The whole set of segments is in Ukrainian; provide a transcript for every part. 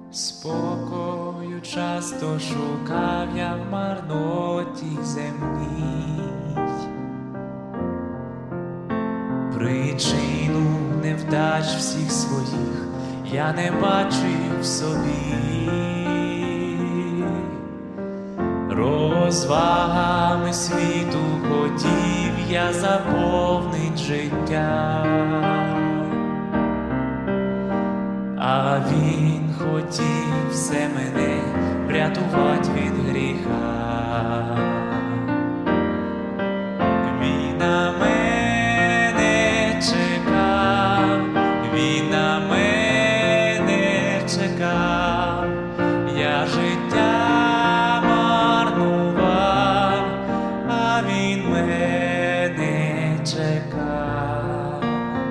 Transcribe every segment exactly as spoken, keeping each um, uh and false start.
Спокою часто шукав я в марноті земній, причину невдач всіх своїх я не бачив в собі. Розвагами світу хотів я заповнить життя, а він хотів все мене врятувати від гріха. Він на мене чекав, він на мене чекав, я життя марнував, а він мене чекав.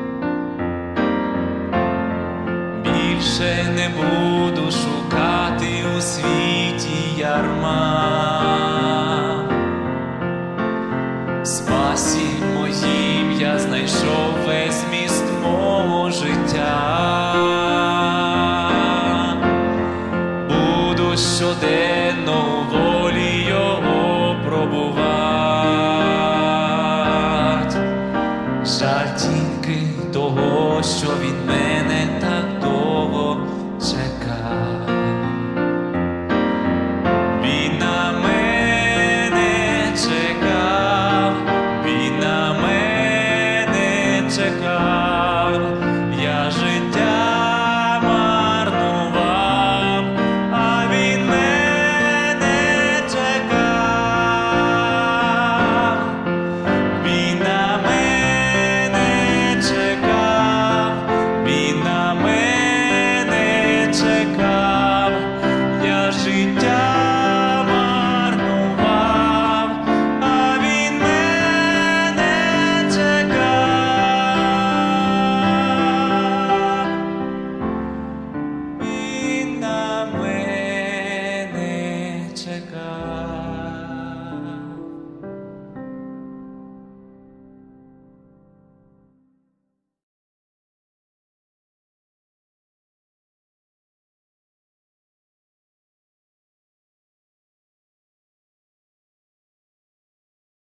Більше не буду шукати у світі ярма, спасі моїм я знайшов весь зміст мого життя. Буду щоденно у волі його пробувати, жаль тільки того, що від мене так довго чекав.